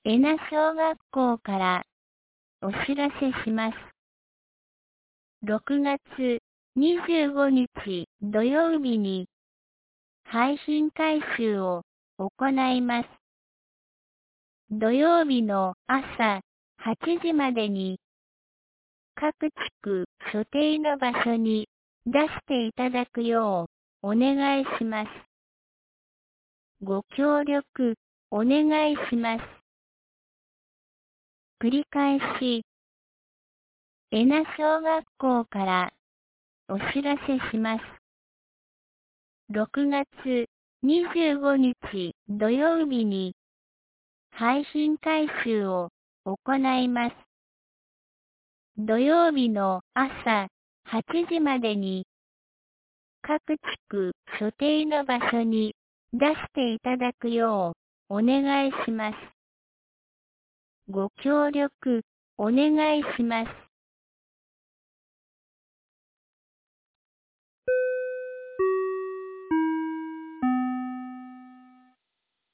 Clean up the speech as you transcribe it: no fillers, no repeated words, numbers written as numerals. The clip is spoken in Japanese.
恵那小学校からお知らせします。6月25日土曜日に配信回収を行います。土曜日の朝8時までに各地区所定の場所に出していただくようお願いします。ご協力お願いします。繰り返し、恵那小学校からお知らせします。6月25日土曜日に配信回収を行います。土曜日の朝8時までに各地区所定の場所に出していただくようお願いします。ご協力お願いします。